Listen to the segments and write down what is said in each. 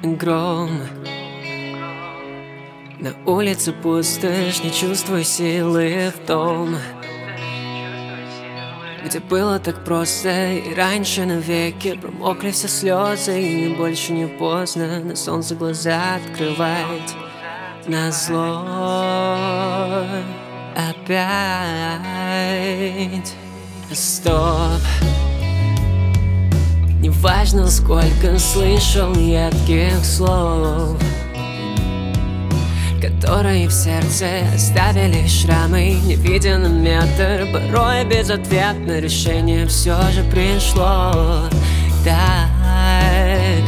гром. На улице пустошь, не чувствую силы в том, где было так просто и раньше навеки. Промокли все слезы, и больше не поздно на солнце глаза открывать. Назло опять. Стоп. Неважно, сколько слышал едких слов, которые в сердце оставили шрамы. Не видя на метр, порой безответно решение все же пришло. Так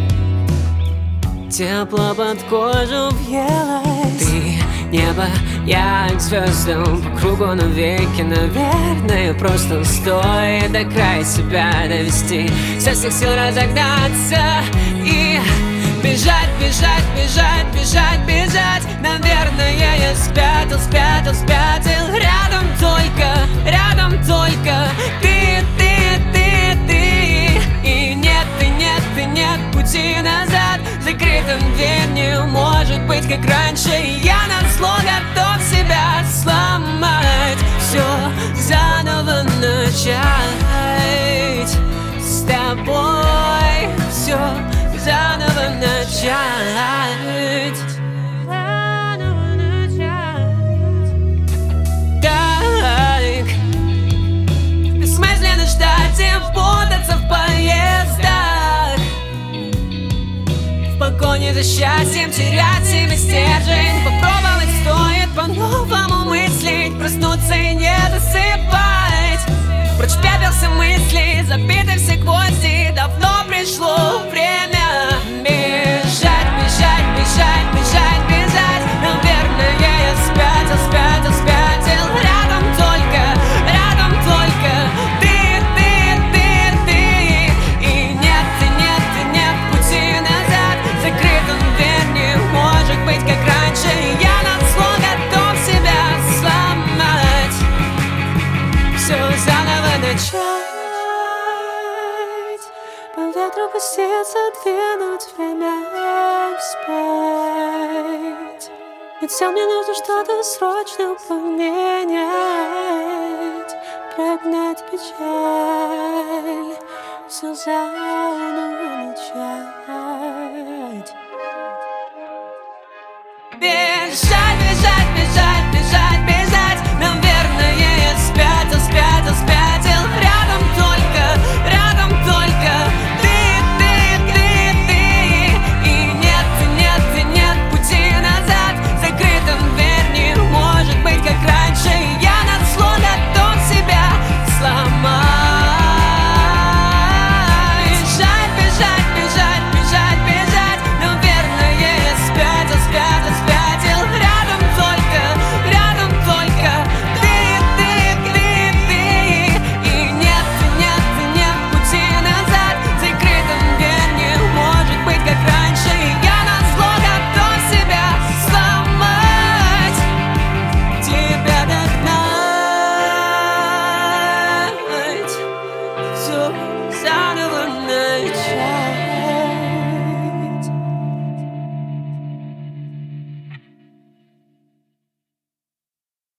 тепло под кожу въелось. Ты небо, я к звездам, по кругу навеки. Наверное, просто стоит до края себя довести, со всех сил разогнаться и бежать, бежать, бежать, бежать, бежать. Наверное, я спятил, спятил, спятил. Рядом только ты, ты, ты, ты. И нет, и нет, и нет пути назад. Закрытым дверь не может быть, как раньше. И я назло готов себя сломать, все заново начать. С тобой все заново начать. Так бессмысленно ждать и путаться в поездах, в погоне за счастьем терять себе стержень. Попробовать стоит по-новому мыслить, проснуться и не засыпать. Прочь пепел все мысли, забиты все гвозди. Давно пришло время бежать, бежать, бежать, бежать, бежать. Наверное, я спятил, спятил, спятил. Рядом только ты, ты, ты, ты. И нет, и нет, и нет пути назад. Закрытым дверь не может быть, как раньше. И я назло готов себя сломать, все заново начать. По ветру пуститься, двинуть время вспять. Нет сил, мне нужно что-то срочно поменять, прогнать печаль, все заново начать. Бежать, бежать, бежать, бежать, бежать. Наверное, я спятил, спятил, спятил. Рядом только ты, ты, ты, ты. И нет, и нет, и нет пути назад. Закрытым дверь не может быть, как раньше. И я назло готов себя сломать. Бежать, бежать, бежать, бежать, бежать. Наверное, я спятил, спятил, спятил.